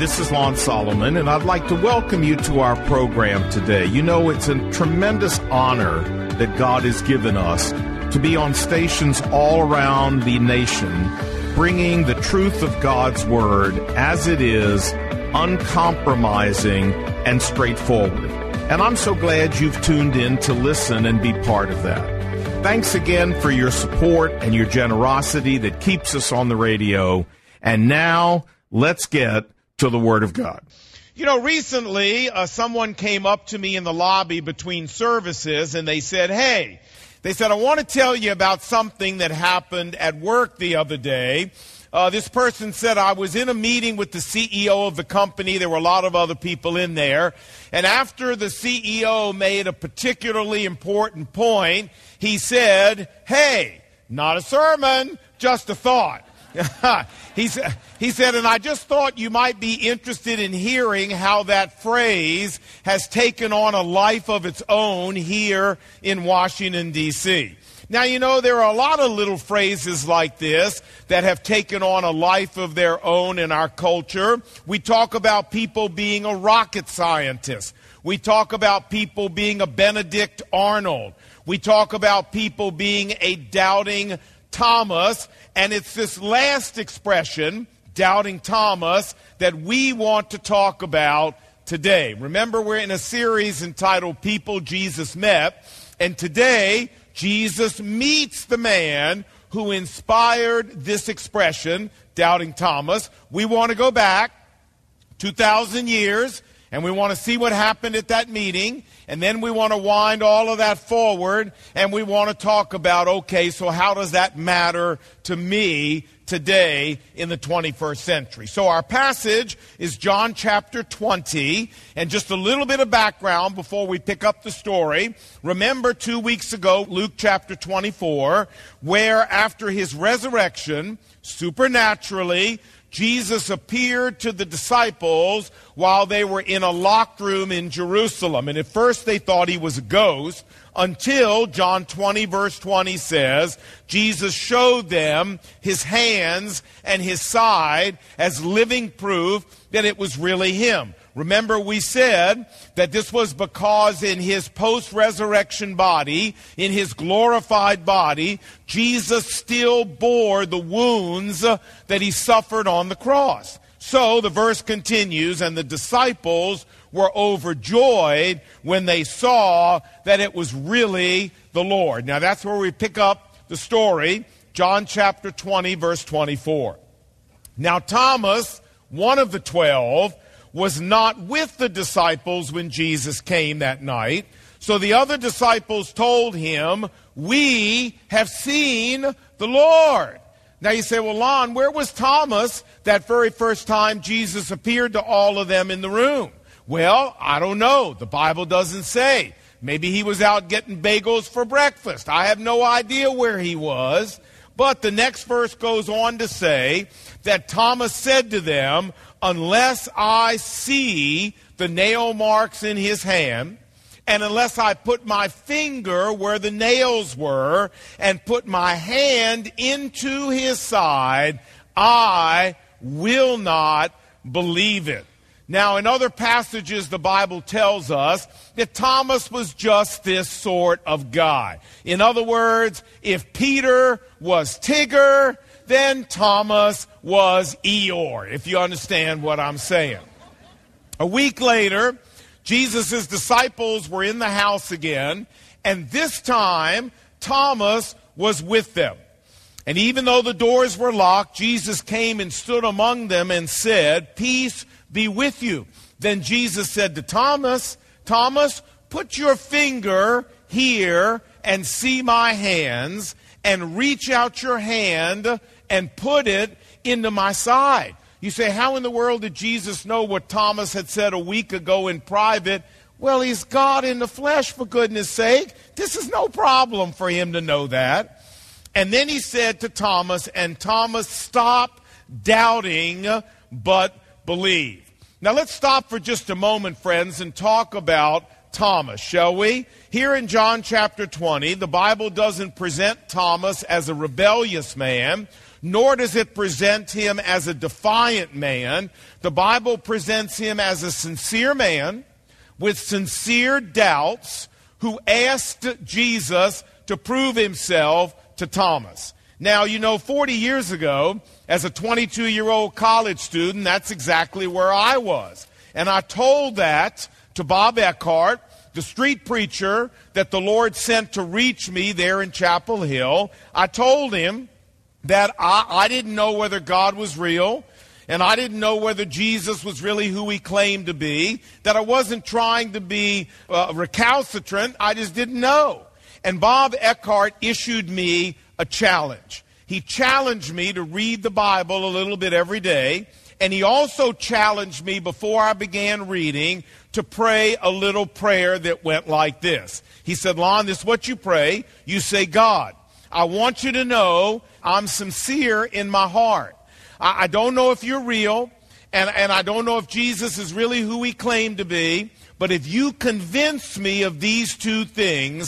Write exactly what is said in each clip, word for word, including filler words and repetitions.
this is Lon Solomon, and I'd like to welcome you to our program today. You know, it's a tremendous honor that God has given us to be on stations all around the nation, bringing the truth of God's Word as it is, uncompromising and straightforward. And I'm so glad you've tuned in to listen and be part of that. Thanks again for your support and your generosity that keeps us on the radio. And now, let's get to the Word of God. You know, recently, uh, someone came up to me in the lobby between services, and they said, hey, they said, I want to tell you about something that happened at work the other day. Uh, this person said, I was in a meeting with the C E O of the company. There were a lot of other people in there. And after the C E O made a particularly important point, he said, hey, not a sermon, just a thought. he, said, he said, and I just thought you might be interested in hearing how that phrase has taken on a life of its own here in Washington, D C Now, you know, there are a lot of little phrases like this that have taken on a life of their own in our culture. We talk about people being a rocket scientist. We talk about people being a Benedict Arnold. We talk about people being a doubting Thomas, and it's this last expression, doubting Thomas, that we want to talk about today. Remember, we're in a series entitled People Jesus Met, and today Jesus meets the man who inspired this expression, doubting Thomas. We want to go back two thousand years, and we want to see what happened at that meeting. And then we want to wind all of that forward, and we want to talk about, okay, so how does that matter to me today in the twenty-first century? So our passage is John chapter twenty, and just a little bit of background before we pick up the story. Remember two weeks ago, Luke chapter twenty-four, where after his resurrection, supernaturally, Jesus appeared to the disciples while they were in a locked room in Jerusalem. And at first they thought he was a ghost until John twenty verse twenty says, Jesus showed them his hands and his side as living proof that it was really him. Remember, we said that this was because in his post-resurrection body, in his glorified body, Jesus still bore the wounds that he suffered on the cross. So the verse continues, and the disciples were overjoyed when they saw that it was really the Lord. Now that's where we pick up the story, John chapter twenty, verse twenty-four. Now Thomas, one of the twelve, was not with the disciples when Jesus came that night. So the other disciples told him, we have seen the Lord. Now you say, well, Lon, where was Thomas that very first time Jesus appeared to all of them in the room? Well, I don't know. The Bible doesn't say. Maybe he was out getting bagels for breakfast. I have no idea where he was. But the next verse goes on to say that Thomas said to them, unless I see the nail marks in his hand, and unless I put my finger where the nails were and put my hand into his side, I will not believe it. Now, in other passages, the Bible tells us that Thomas was just this sort of guy. In other words, if Peter was Tigger, then Thomas was Eeyore, if you understand what I'm saying. A week later, Jesus' disciples were in the house again, and this time, Thomas was with them. And even though the doors were locked, Jesus came and stood among them and said, peace be with you. Then Jesus said to Thomas, Thomas, put your finger here and see my hands, and reach out your hand and put it into my side. You say, how in the world did Jesus know what Thomas had said a week ago in private? Well, he's God in the flesh, for goodness sake. This is no problem for him to know that. And then he said to Thomas, and Thomas, stop doubting, but believe. Now let's stop for just a moment, friends, and talk about Thomas, shall we? Here in John chapter twenty, the Bible doesn't present Thomas as a rebellious man, nor does it present him as a defiant man. The Bible presents him as a sincere man with sincere doubts who asked Jesus to prove himself to Thomas. Now, you know, forty years ago, as a twenty-two-year-old college student, that's exactly where I was. And I told that to Bob Eckhart, the street preacher that the Lord sent to reach me there in Chapel Hill. I told him that I, I didn't know whether God was real, and I didn't know whether Jesus was really who he claimed to be, that I wasn't trying to be uh, recalcitrant, I just didn't know. And Bob Eckhart issued me a challenge. He challenged me to read the Bible a little bit every day, and he also challenged me before I began reading to pray a little prayer that went like this. He said, Lon, this is what you pray. You say, God, I want you to know I'm sincere in my heart. I, I don't know if you're real, and, and I don't know if Jesus is really who he claimed to be, but if you convince me of these two things,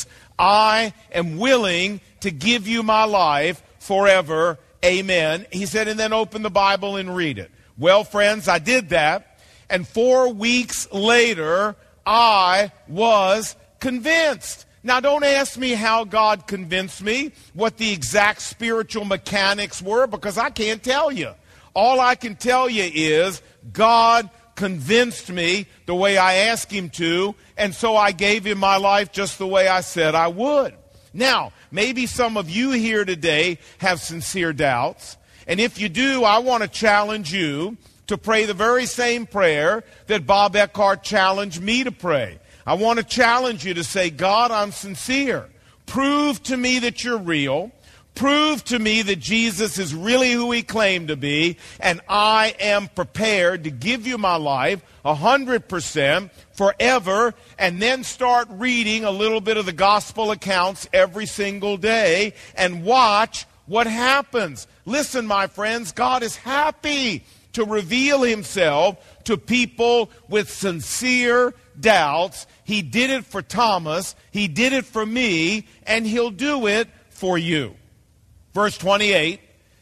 I am willing to give you my life forever. Amen. He said, and then open the Bible and read it. Well, friends, I did that, and four weeks later, I was convinced. Now, don't ask me how God convinced me, what the exact spiritual mechanics were, because I can't tell you. All I can tell you is God convinced me the way I asked him to, and so I gave him my life just the way I said I would. Now, maybe some of you here today have sincere doubts. And if you do, I want to challenge you to pray the very same prayer that Bob Eckhart challenged me to pray. I want to challenge you to say, God, I'm sincere. Prove to me that you're real. Prove to me that Jesus is really who he claimed to be. And I am prepared to give you my life one hundred percent forever. And then start reading a little bit of the gospel accounts every single day and watch what happens. Listen, my friends, God is happy to reveal himself to people with sincere doubts. He did it for Thomas, he did it for me, and he'll do it for you. Verse twenty-eight,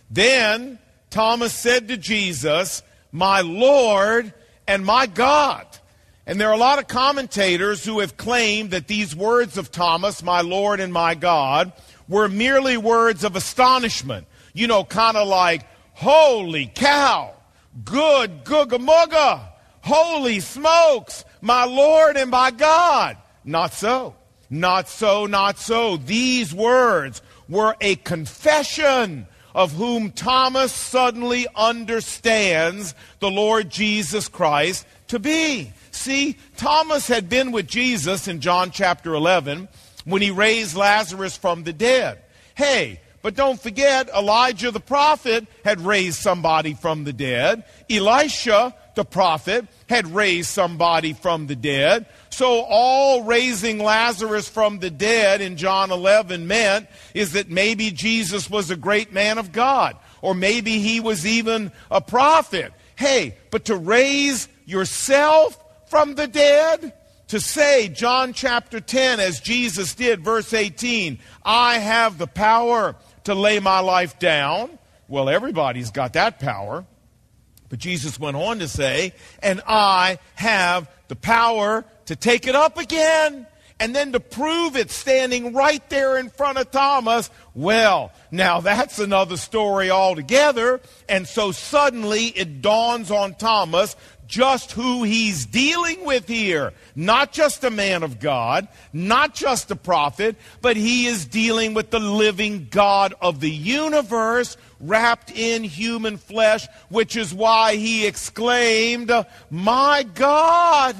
then Thomas said to Jesus, my Lord and my God. And there are a lot of commentators who have claimed that these words of Thomas, my Lord and my God, were merely words of astonishment. You know, kind of like, holy cow, good googa-mooga, holy smokes, my Lord and my God. Not so. Not so, not so. These words were a confession of whom Thomas suddenly understands the Lord Jesus Christ to be. See, Thomas had been with Jesus in John chapter eleven when he raised Lazarus from the dead. Hey, but don't forget, Elijah the prophet had raised somebody from the dead. Elisha the prophet had raised somebody from the dead. So all raising Lazarus from the dead in John eleven meant is that maybe Jesus was a great man of God, or maybe he was even a prophet. Hey, but to raise yourself from the dead, to say, John chapter ten, as Jesus did, verse eighteen, I have the power to lay my life down. Well, everybody's got that power. But Jesus went on to say, and I have the power to take it up again. And then to prove it standing right there in front of Thomas, well, now that's another story altogether. And so suddenly it dawns on Thomas just who he's dealing with here. Not just a man of God, not just a prophet, but he is dealing with the living God of the universe wrapped in human flesh, which is why he exclaimed, my God.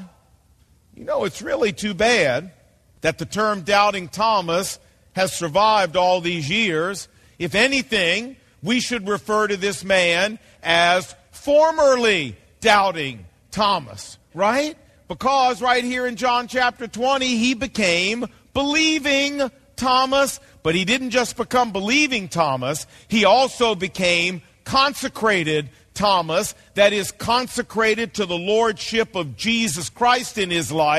You know, it's really too bad that the term doubting Thomas has survived all these years. If anything, we should refer to this man as formerly doubting Thomas, right? Because right here in John chapter twenty, he became believing Thomas, but he didn't just become believing Thomas, he also became consecrated Thomas, that is consecrated to the lordship of Jesus Christ in his life,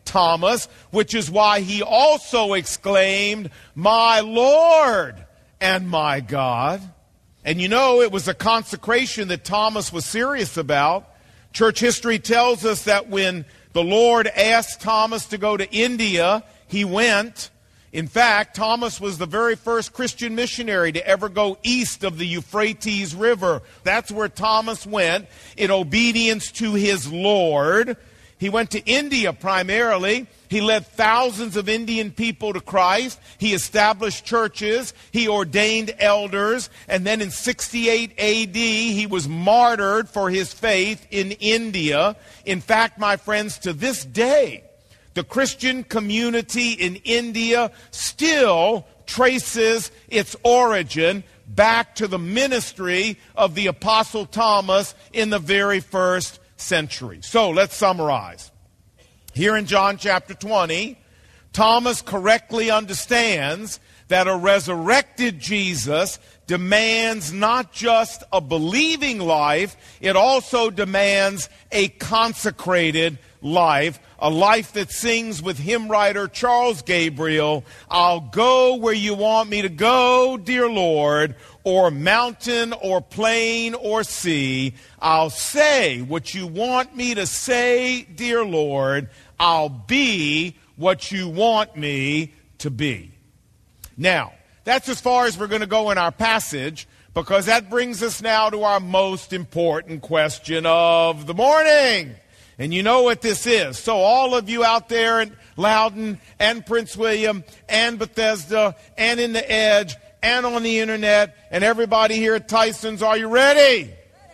Thomas, which is why he also exclaimed, "My Lord and my God." And you know, it was a consecration that Thomas was serious about. Church history tells us that when the Lord asked Thomas to go to India, he went. In fact, Thomas was the very first Christian missionary to ever go east of the Euphrates River. That's where Thomas went in obedience to his Lord. He went to India primarily. He led thousands of Indian people to Christ. He established churches. He ordained elders. And then in sixty-eight A D, he was martyred for his faith in India. In fact, my friends, to this day, the Christian community in India still traces its origin back to the ministry of the Apostle Thomas in the very first century. So let's summarize. Here in John chapter twenty, Thomas correctly understands that a resurrected Jesus demands not just a believing life, it also demands a consecrated life, a life that sings with hymn writer Charles Gabriel, "I'll go where you want me to go, dear Lord, or mountain or plain or sea. I'll say what you want me to say, dear Lord. I'll be what you want me to be." Now, that's as far as we're going to go in our passage, because that brings us now to our most important question of the morning. And you know what this is. So all of you out there in Loudon and Prince William and Bethesda and in the Edge and on the internet and everybody here at Tyson's, are you ready?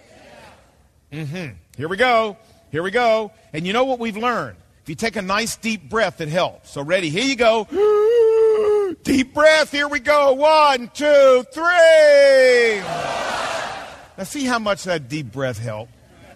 Mm-hmm. Here we go. Here we go. And you know what we've learned? If you take a nice deep breath, it helps. So ready? Here you go. Deep breath. Here we go. One, two, three. Now see how much that deep breath helped.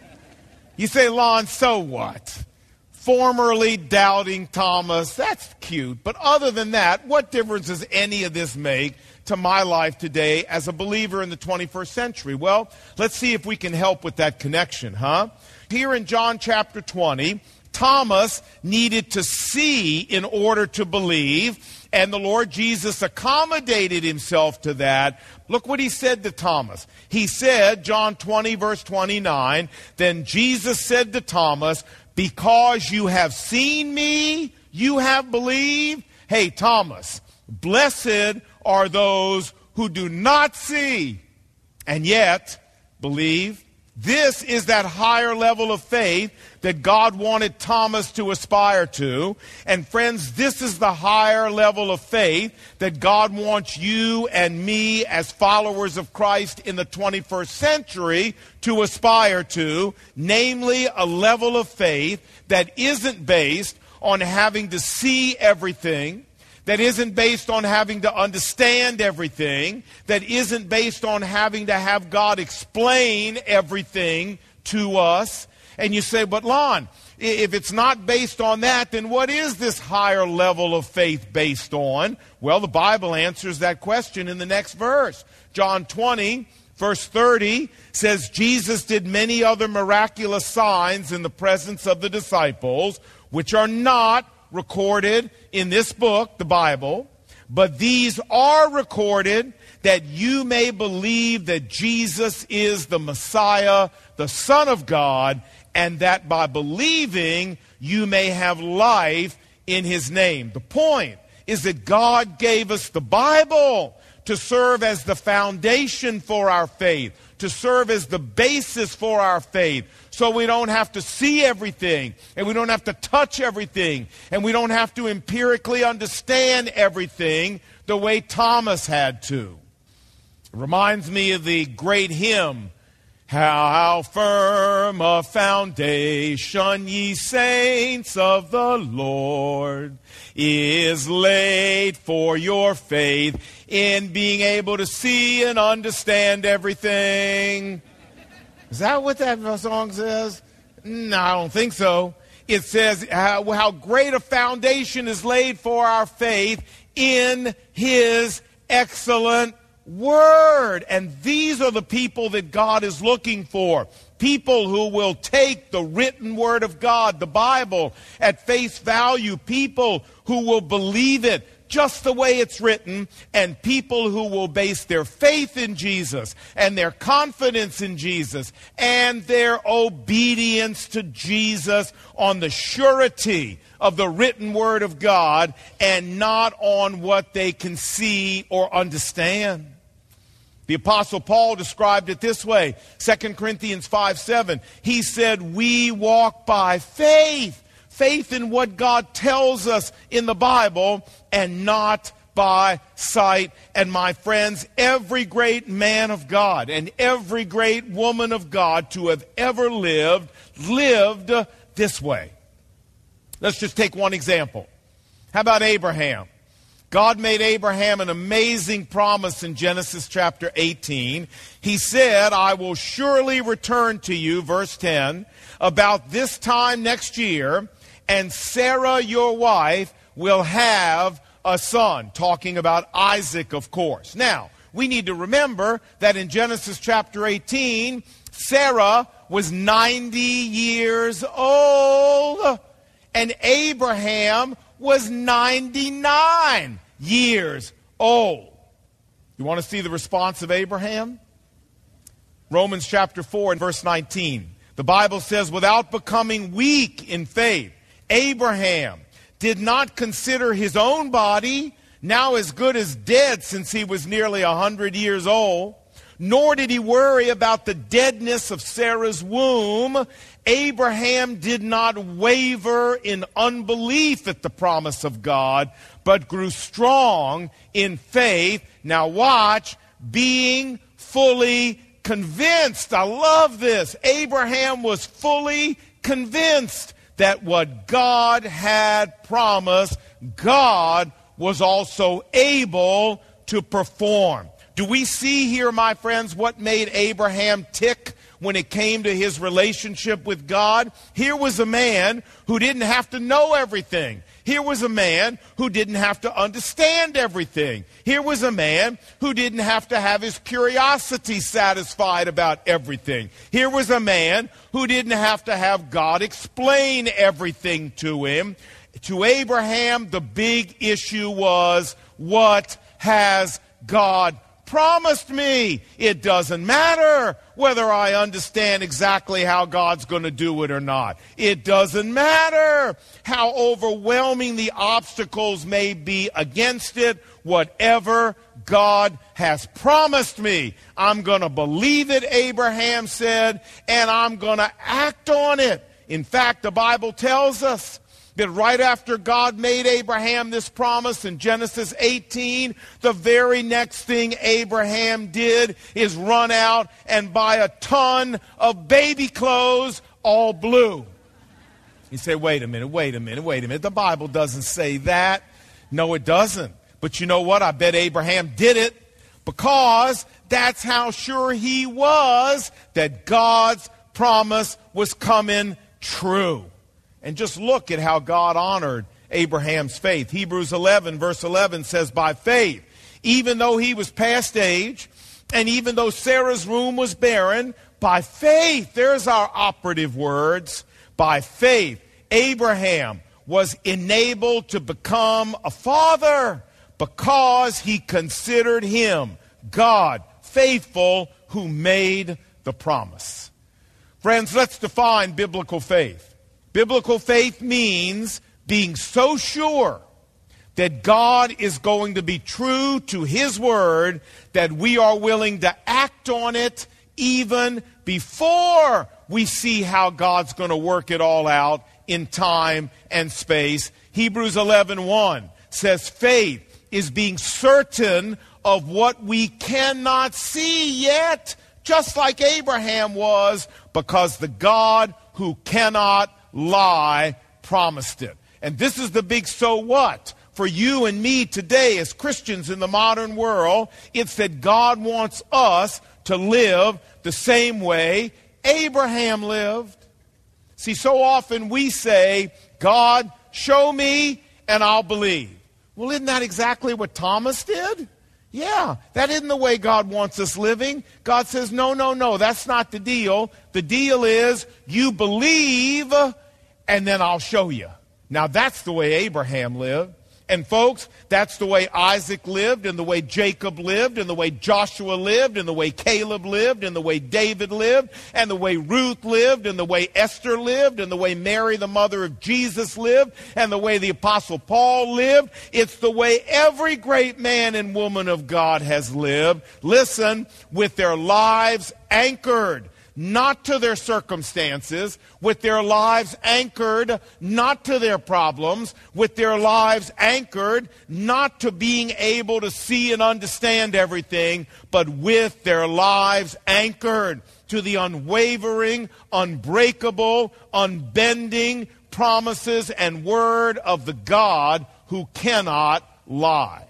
You say, Lon, so what? Formerly doubting Thomas, that's cute. But other than that, what difference does any of this make to my life today as a believer in the twenty-first century? Well, let's see if we can help with that connection, huh? Here in John chapter twenty, Thomas needed to see in order to believe, and the Lord Jesus accommodated himself to that. Look what he said to Thomas. He said, John twenty, verse twenty-nine, "Then Jesus said to Thomas, 'Because you have seen me, you have believed.' Hey, Thomas, blessed are those who do not see and yet believe." This is that higher level of faith that God wanted Thomas to aspire to. And friends, this is the higher level of faith that God wants you and me as followers of Christ in the twenty-first century to aspire to, namely a level of faith that isn't based on having to see everything, that isn't based on having to understand everything, that isn't based on having to have God explain everything to us. And you say, but Lon, if it's not based on that, then what is this higher level of faith based on? Well, the Bible answers that question in the next verse. John twenty, verse thirty says, "Jesus did many other miraculous signs in the presence of the disciples, which are not recorded in this book, the Bible, but these are recorded that you may believe that Jesus is the Messiah, the Son of God, and that by believing you may have life in his name." The point is that God gave us the Bible to serve as the foundation for our faith, to serve as the basis for our faith, so we don't have to see everything, and we don't have to touch everything, and we don't have to empirically understand everything the way Thomas had to. It reminds me of the great hymn, "How, how firm a foundation, ye saints of the Lord, is laid for your faith in being able to see and understand everything." Is that what that song says? No, I don't think so. It says how, how great a foundation is laid for our faith in his excellent Word. And these are the people that God is looking for. People who will take the written Word of God, the Bible, at face value. People who will believe it just the way it's written, and people who will base their faith in Jesus and their confidence in Jesus and their obedience to Jesus on the surety of the written Word of God and not on what they can see or understand. The Apostle Paul described it this way, Second Corinthians five seven. He said, we walk by faith. Faith in what God tells us in the Bible and not by sight. And my friends, every great man of God and every great woman of God to have ever lived, lived this way. Let's just take one example. How about Abraham? God made Abraham an amazing promise in Genesis chapter eighteen. He said, I will surely return to you, verse ten, about this time next year, and Sarah, your wife, will have a son. Talking about Isaac, of course. Now, we need to remember that in Genesis chapter eighteen, Sarah was ninety years old, and Abraham was ninety-nine years old. You want to see the response of Abraham? Romans chapter four and verse nineteen. The Bible says, without becoming weak in faith, Abraham did not consider his own body now as good as dead, since he was nearly a hundred years old, nor did he worry about the deadness of Sarah's womb. Abraham did not waver in unbelief at the promise of God, but grew strong in faith. Now watch, being fully convinced. I love this. Abraham was fully convinced that what God had promised, God was also able to perform. Do we see here, my friends, what made Abraham tick when it came to his relationship with God? Here was a man who didn't have to know everything. Here was a man who didn't have to understand everything. Here was a man who didn't have to have his curiosity satisfied about everything. Here was a man who didn't have to have God explain everything to him. To Abraham, the big issue was, what has God promised me? It doesn't matter whether I understand exactly how God's going to do it or not. It doesn't matter how overwhelming the obstacles may be against it. Whatever God has promised me, I'm going to believe it, Abraham said, and I'm going to act on it. In fact, the Bible tells us that right after God made Abraham this promise in Genesis eighteen, the very next thing Abraham did is run out and buy a ton of baby clothes, all blue. You say, wait a minute, wait a minute, wait a minute. The Bible doesn't say that. No, it doesn't. But you know what? I bet Abraham did it because that's how sure he was that God's promise was coming true. And just look at how God honored Abraham's faith. Hebrews eleven, verse eleven says, by faith, even though he was past age, and even though Sarah's womb was barren, by faith, there's our operative words, by faith, Abraham was enabled to become a father because he considered him, God, faithful, who made the promise. Friends, let's define biblical faith. Biblical faith means being so sure that God is going to be true to His word that we are willing to act on it even before we see how God's going to work it all out in time and space. Hebrews eleven one says faith is being certain of what we cannot see yet, just like Abraham was, because the God who cannot lie promised it. And this is the big so what for you and me today as Christians in the modern world. It's that God wants us to live the same way Abraham lived. See, so often we say, God, show me and I'll believe. Well, isn't that exactly what Thomas did? Yeah, that isn't the way God wants us living. God says, no, no, no, that's not the deal. The deal is you believe, and then I'll show you. Now, that's the way Abraham lived. And folks, that's the way Isaac lived, and the way Jacob lived, and the way Joshua lived, and the way Caleb lived, and the way David lived, and the way Ruth lived, and the way Esther lived, and the way Mary, the mother of Jesus, lived, and the way the Apostle Paul lived. It's the way every great man and woman of God has lived. Listen, with their lives anchored not to their circumstances, with their lives anchored not to their problems, with their lives anchored not to being able to see and understand everything, but with their lives anchored to the unwavering, unbreakable, unbending promises and word of the God who cannot lie.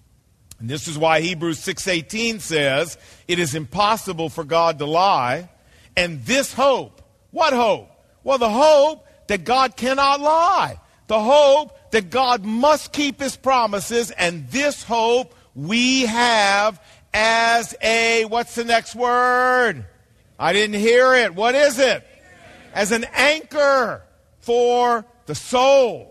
And this is why Hebrews six eighteen says, it is impossible for God to lie. And this hope, what hope? Well, the hope that God cannot lie. The hope that God must keep his promises. And this hope we have as a, what's the next word? I didn't hear it. What is it? As an anchor for the soul,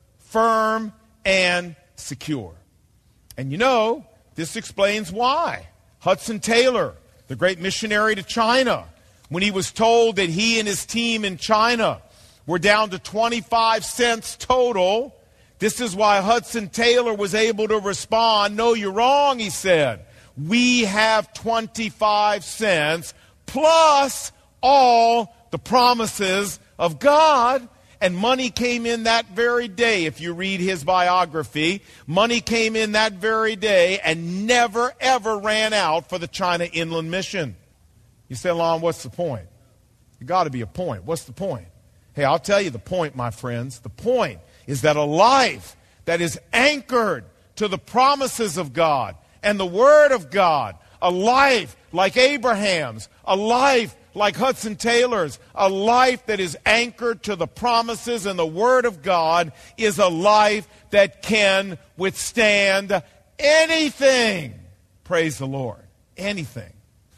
firm and secure. And you know, this explains why Hudson Taylor, the great missionary to China, when he was told that he and his team in China were down to twenty-five cents total, this is why Hudson Taylor was able to respond, no, you're wrong, he said. We have twenty-five cents plus all the promises of God. And money came in that very day. If you read his biography, money came in that very day and never, ever ran out for the China Inland Mission. You say, Lon, what's the point? There's got to be a point. What's the point? Hey, I'll tell you the point, my friends. The point is that a life that is anchored to the promises of God and the Word of God, a life like Abraham's, a life like Hudson Taylor's, a life that is anchored to the promises and the Word of God, is a life that can withstand anything. Praise the Lord. Anything.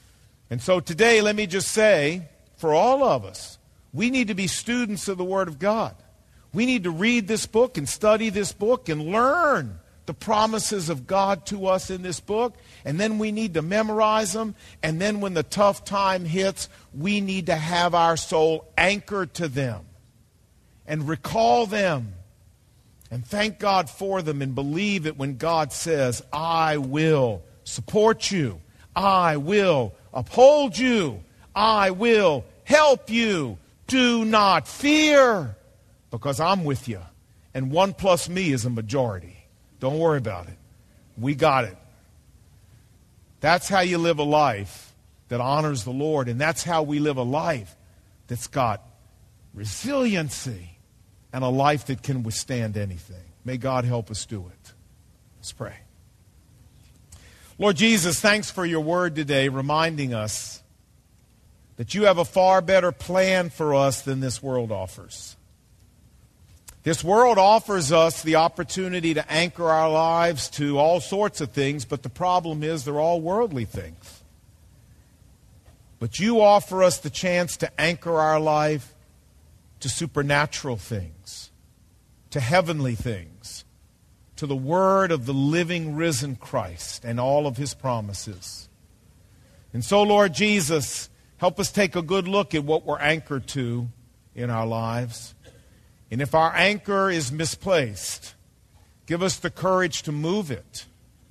And so today, let me just say, for all of us, we need to be students of the Word of God. We need to read this book and study this book and learn the promises of God to us in this book. And then we need to memorize them. And then when the tough time hits, we need to have our soul anchored to them and recall them and thank God for them and believe it when God says, I will support you. I will uphold you. I will help you. Do not fear, because I'm with you. And one plus me is a majority. Don't worry about it. We got it. That's how you live a life that honors the Lord. And that's how we live a life that's got resiliency and a life that can withstand anything. May God help us do it. Let's pray. Lord Jesus, thanks for your word today, reminding us that you have a far better plan for us than this world offers. This world offers us the opportunity to anchor our lives to all sorts of things, but the problem is they're all worldly things. But you offer us the chance to anchor our life to supernatural things, to heavenly things, to the word of the living, risen Christ and all of his promises. And so, Lord Jesus, help us take a good look at what we're anchored to in our lives. And if our anchor is misplaced, give us the courage to move it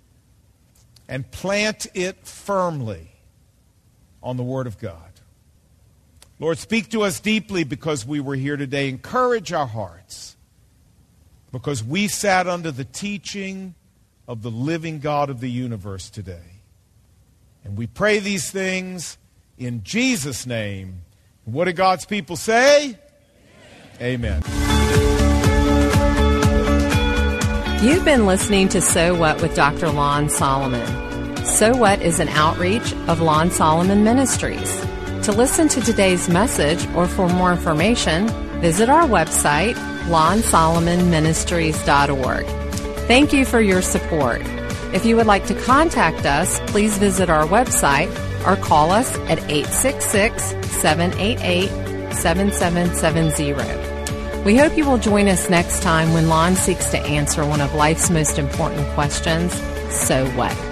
and plant it firmly on the Word of God. Lord, speak to us deeply because we were here today. Encourage our hearts because we sat under the teaching of the living God of the universe today. And we pray these things in Jesus' name. What do God's people say? Amen. You've been listening to So What with Doctor Lon Solomon. So What is an outreach of Lon Solomon Ministries. To listen to today's message or for more information, visit our website, lon solomon ministries dot org. Thank you for your support. If you would like to contact us, please visit our website or call us at eight six six, seven eight eight, seven seven seven zero. We hope you will join us next time when Lon seeks to answer one of life's most important questions, so what?